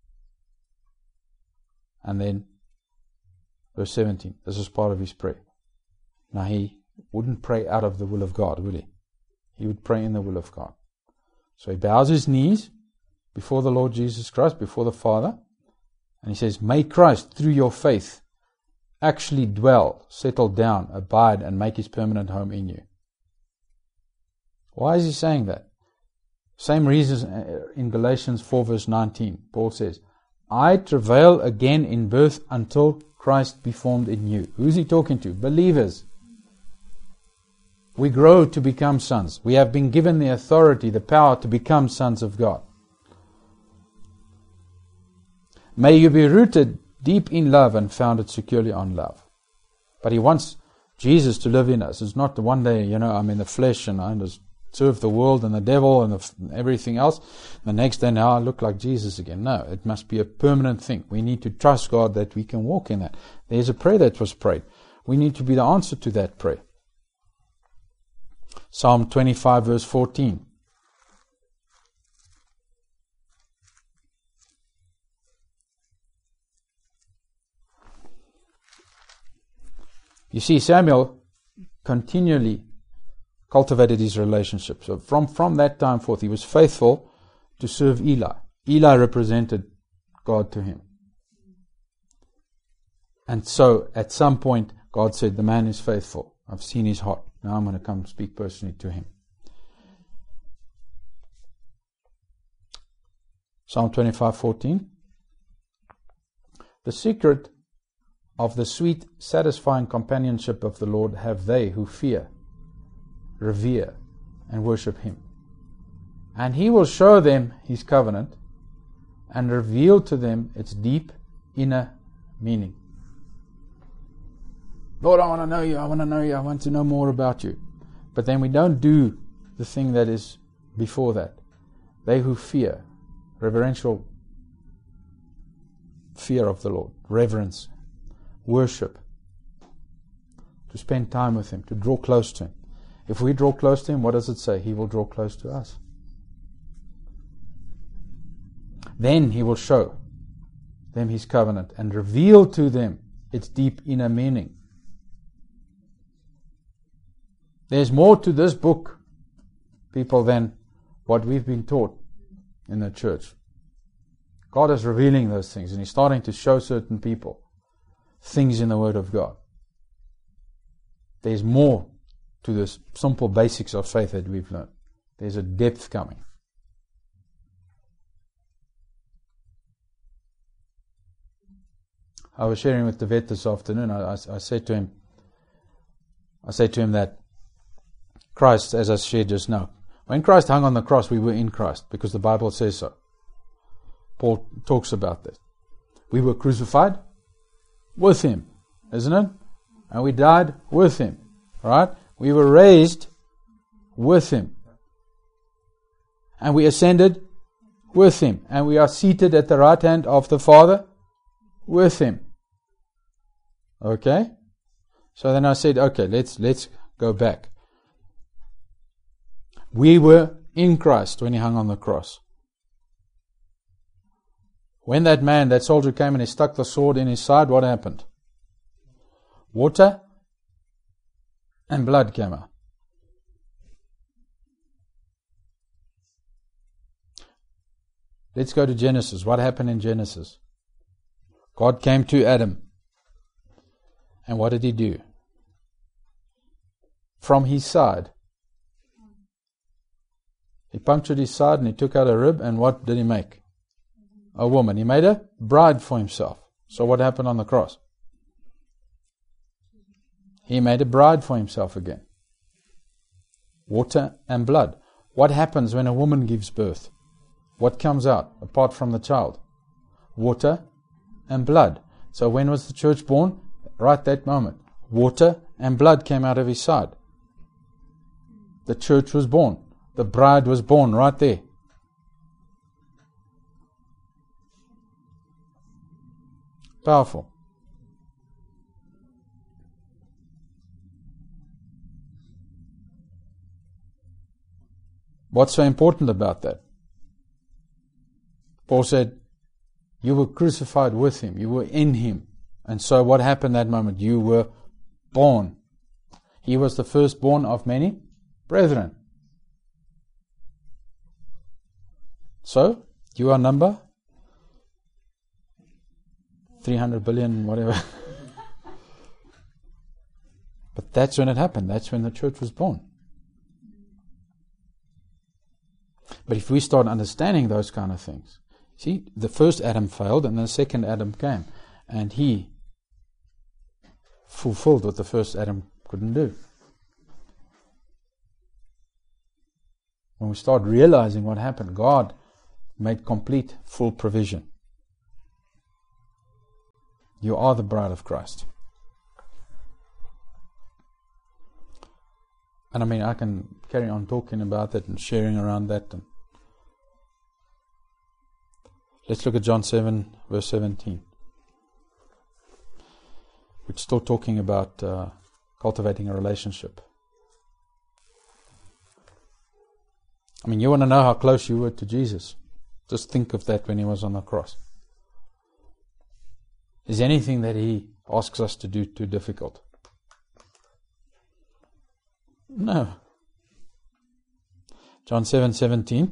And then verse 17, this is part of his prayer. Now he wouldn't pray out of the will of God, would he? He would pray in the will of God. So he bows his knees before the Lord Jesus Christ, before the Father, and he says, "May Christ, through your faith, actually dwell, settle down, abide, and make His permanent home in you." Why is he saying that? Same reason in Galatians 4 verse 19. Paul says, "I travail again in birth until Christ be formed in you." Who's he talking to? Believers. We grow to become sons. We have been given the authority, the power to become sons of God. May you be rooted deep in love and founded securely on love. But he wants Jesus to live in us. It's not the one day, I'm in the flesh and I just serve the world and the devil and everything else. The next day now I look like Jesus again. No, it must be a permanent thing. We need to trust God that we can walk in that. There's a prayer that was prayed. We need to be the answer to that prayer. Psalm 25 verse 14. You see, Samuel continually cultivated his relationship. So from that time forth, he was faithful to serve Eli. Eli represented God to him. And so, at some point, God said, "The man is faithful. I've seen his heart. Now I'm going to come speak personally to him." Psalm 25:14. "The secret of the sweet, satisfying companionship of the Lord have they who fear, revere, and worship Him. And He will show them His covenant and reveal to them its deep inner meaning." Lord, I want to know you, I want to know you, I want to know more about you. But then we don't do the thing that is before that. They who fear, reverential fear of the Lord, reverence, worship, to spend time with Him, to draw close to Him. If we draw close to Him, what does it say? He will draw close to us. Then He will show them His covenant and reveal to them its deep inner meaning. There's more to this book, people, than what we've been taught in the church. God is revealing those things, and He's starting to show certain people things in the Word of God. There's more to this simple basics of faith that we've learned. There's a depth coming. I was sharing with the vet this afternoon. I said to him, I say to him that Christ, as I shared just now, when Christ hung on the cross, we were in Christ because the Bible says so. Paul talks about that. We were crucified with him, isn't it? And we died with him, right? We were raised with him. And we ascended with him. And we are seated at the right hand of the Father with him. Okay? So then I said, okay, let's go back. We were in Christ when he hung on the cross. When that soldier came and he stuck the sword in his side, what happened? Water and blood came out. Let's go to Genesis. What happened in Genesis? God came to Adam. And what did he do? From his side. He punctured his side and he took out a rib, and what did he make? A woman. He made a bride for himself. So what happened on the cross? He made a bride for himself again. Water and blood. What happens when a woman gives birth? What comes out apart from the child? Water and blood. So when was the church born? Right that moment. Water and blood came out of his side. The church was born. The bride was born right there. Powerful. What's so important about that? Paul said, you were crucified with him. You were in him. And so what happened that moment? You were born. He was the firstborn of many brethren. So, you are number 300 billion, whatever. But that's when it happened. That's when the church was born. But if we start understanding those kind of things, see, the first Adam failed and the second Adam came. And he fulfilled what the first Adam couldn't do. When we start realizing what happened, God made complete, full provision. You are the bride of Christ. And I mean, I can carry on talking about that and sharing around that. And let's look at John 7, verse 17. We're still talking about cultivating a relationship. I mean, you want to know how close you were to Jesus. Just think of that when he was on the cross. Is anything that he asks us to do too difficult? No. John 7:17.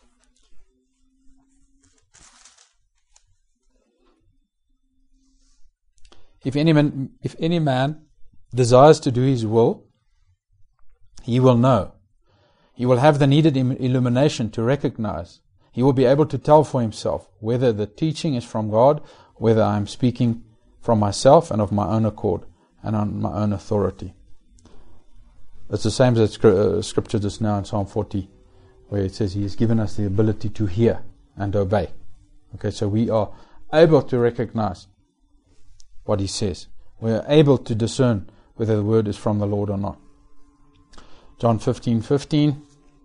If any man desires to do his will, he will know. He will have the needed illumination to recognize. He will be able to tell for himself whether the teaching is from God, whether I am speaking from myself and of my own accord and on my own authority. It's the same as scripture just now in Psalm 40, where it says He has given us the ability to hear and obey. Okay, so we are able to recognize what He says. We are able to discern whether the word is from the Lord or not. John 15:15.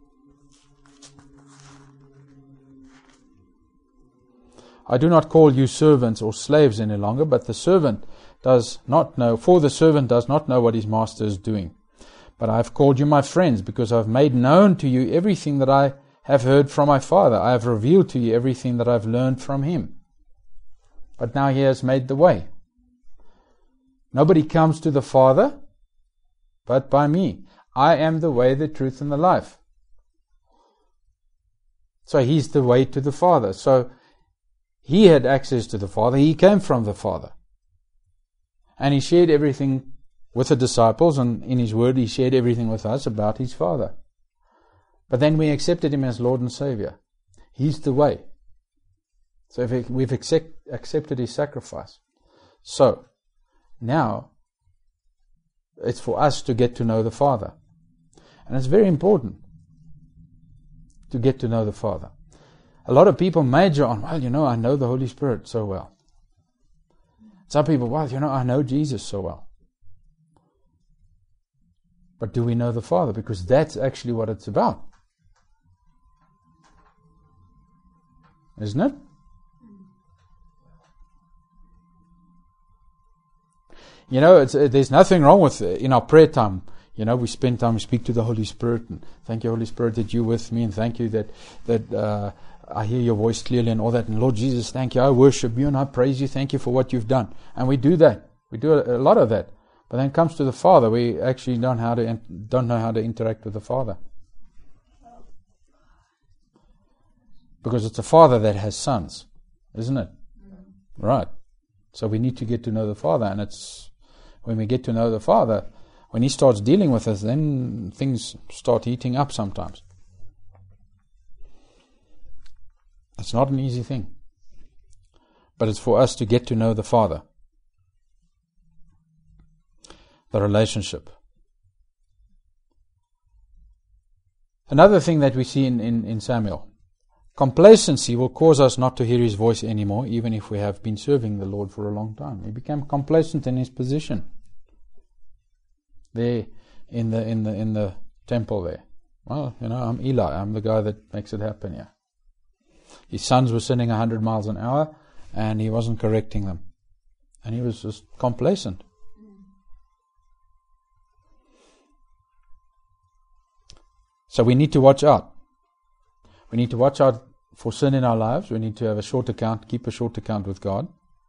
I do not call you servants or slaves any longer, but the servant does not know, for the servant does not know what his master is doing. But I have called you my friends, because I have made known to you everything that I have heard from my Father. I have revealed to you everything that I have learned from Him. But now He has made the way. Nobody comes to the Father but by me. I am the way, the truth, and the life. So He's the way to the Father. So He had access to the Father. He came from the Father. And He shared everything with the disciples, and in His Word He shared everything with us about His Father. But then we accepted Him as Lord and Savior. He's the way. So if we've accepted His sacrifice. So, now, It's for us to get to know the Father. And it's very important to get to know the Father. A lot of people major on, well, I know the Holy Spirit so well. Some people, well, I know Jesus so well. But do we know the Father? Because that's actually what it's about. Isn't it? There's nothing wrong with in our prayer time. We spend time, we speak to the Holy Spirit, and thank you, Holy Spirit, that you're with me, and thank you that I hear your voice clearly and all that. And Lord Jesus, thank you. I worship you and I praise you. Thank you for what you've done. And we do that. We do a lot of that. But then it comes to the Father, we actually don't know how to interact with the Father. Because it's a Father that has sons, isn't it? Right. So we need to get to know the Father, and it's when we get to know the Father, when He starts dealing with us, then things start heating up sometimes. It's not an easy thing. But it's for us to get to know the Father. The relationship. Another thing that we see in Samuel. Complacency will cause us not to hear his voice anymore, even if we have been serving the Lord for a long time. He became complacent in his position. There in the temple there. Well, I'm Eli. I'm the guy that makes it happen here. His sons were sinning 100 miles an hour, and he wasn't correcting them. And he was just complacent. So we need to watch out. We need to watch out for sin in our lives. We need to have a short account, keep a short account with God.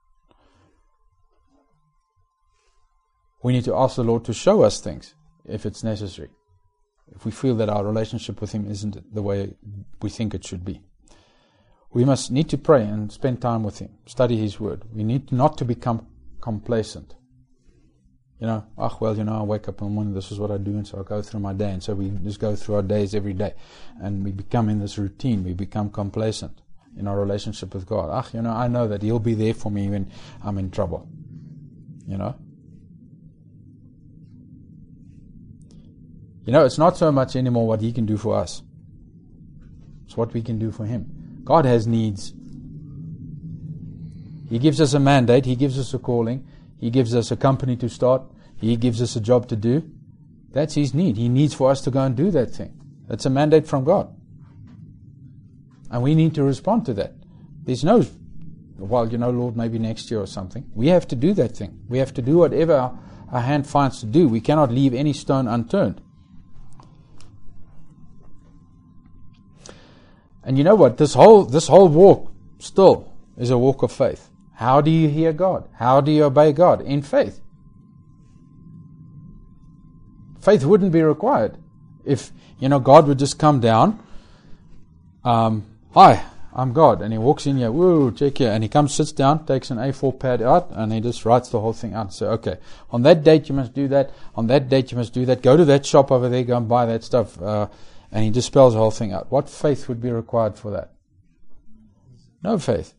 We need to ask the Lord to show us things if it's necessary. If we feel that our relationship with Him isn't the way we think it should be. We need to pray and spend time with Him, study His Word. We need not to become complacent. I wake up in the morning, this is what I do, and so I go through my day, and so we just go through our days every day, and we become in this routine, we become complacent in our relationship with God. I know that He'll be there for me when I'm in trouble. It's not so much anymore what He can do for us. It's what we can do for Him. God has needs. He gives us a mandate, He gives us a calling, He gives us a company to start, He gives us a job to do. That's His need. He needs for us to go and do that thing. That's a mandate from God. And we need to respond to that. There's no, Lord, maybe next year or something. We have to do that thing. We have to do whatever our hand finds to do. We cannot leave any stone unturned. And you know what? This whole walk still is a walk of faith. How do you hear God? How do you obey God? In faith. Faith wouldn't be required if, God would just come down. Hi, I'm God. And He walks in here, whoa, check here. And He comes, sits down, takes an A4 pad out, and He just writes the whole thing out. So, okay, on that date you must do that. On that date you must do that. Go to that shop over there, go and buy that stuff. And He just spells the whole thing out. What faith would be required for that? No faith.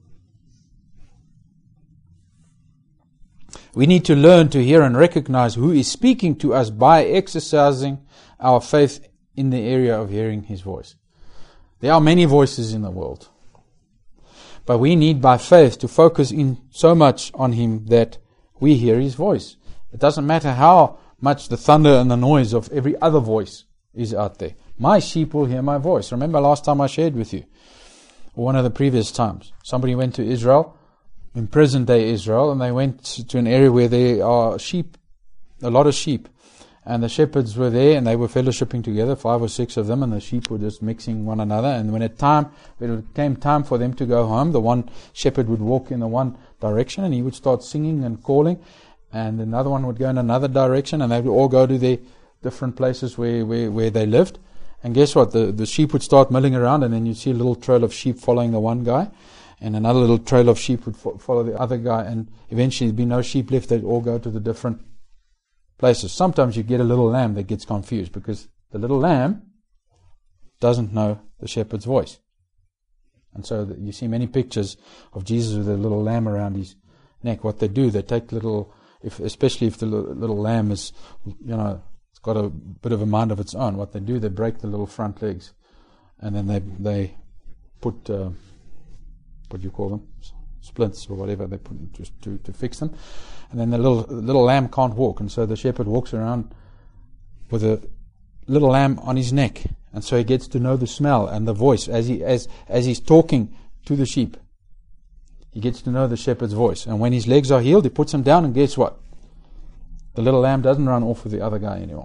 We need to learn to hear and recognize who is speaking to us by exercising our faith in the area of hearing His voice. There are many voices in the world. But we need by faith to focus in so much on Him that we hear His voice. It doesn't matter how much the thunder and the noise of every other voice is out there. My sheep will hear my voice. Remember last time I shared with you, or one of the previous times, somebody went to Israel, in present-day Israel, and they went to an area where there are sheep, a lot of sheep. And the shepherds were there, and they were fellowshipping together, 5 or 6 of them, and the sheep were just mixing one another. And when it came time for them to go home, the one shepherd would walk in the one direction, and he would start singing and calling, and another one would go in another direction, and they would all go to their different places where they lived. And guess what? The sheep would start milling around, and then you'd see a little trail of sheep following the one guy, and another little trail of sheep would follow the other guy, and eventually there'd be no sheep left. They'd all go to the different places. Sometimes you get a little lamb that gets confused because the little lamb doesn't know the shepherd's voice. And so you see many pictures of Jesus with a little lamb around his neck. What they do, they take little especially if the little lamb is, it's got a bit of a mind of its own. What they do, they break the little front legs, and then they put what do you call them? Splints or whatever they put just to fix them, and then the little lamb can't walk, and so the shepherd walks around with a little lamb on his neck, and so he gets to know the smell and the voice as he's talking to the sheep. He gets to know the shepherd's voice, and when his legs are healed, he puts them down, and guess what? The little lamb doesn't run off with the other guy anymore.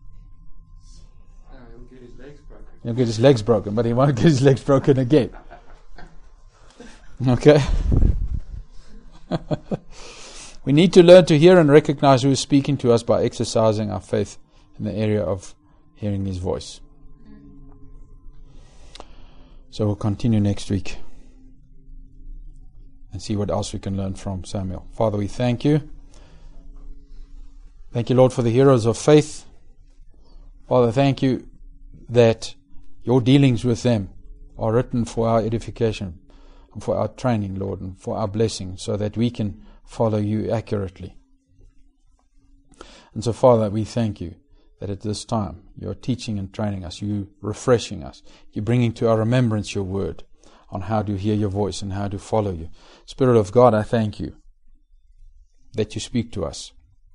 He'll get his legs broken. He'll get his legs broken, but he won't get his legs broken again. Okay? We need to learn to hear and recognize who is speaking to us by exercising our faith in the area of hearing his voice. So we'll continue next week and see what else we can learn from Samuel. Father, we thank you. Thank you, Lord, for the heroes of faith. Father, thank you that your dealings with them are written for our edification, and for our training, Lord, and for our blessing, so that we can follow you accurately. And so, Father, we thank you that at this time you are teaching and training us, you refreshing us, you're bringing to our remembrance your word on how to hear your voice and how to follow you. Spirit of God, I thank you that you speak to us.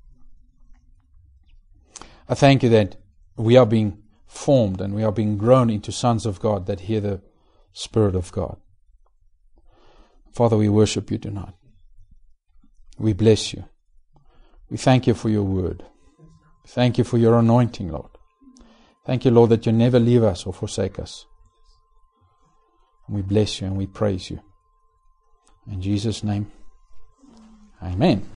I thank you that we are being formed and we are being grown into sons of God that hear the Spirit of God. Father, we worship you tonight. We bless you. We thank you for your word. Thank you for your anointing, Lord. Thank you, Lord, that you never leave us or forsake us. We bless you and we praise you. In Jesus' name, amen.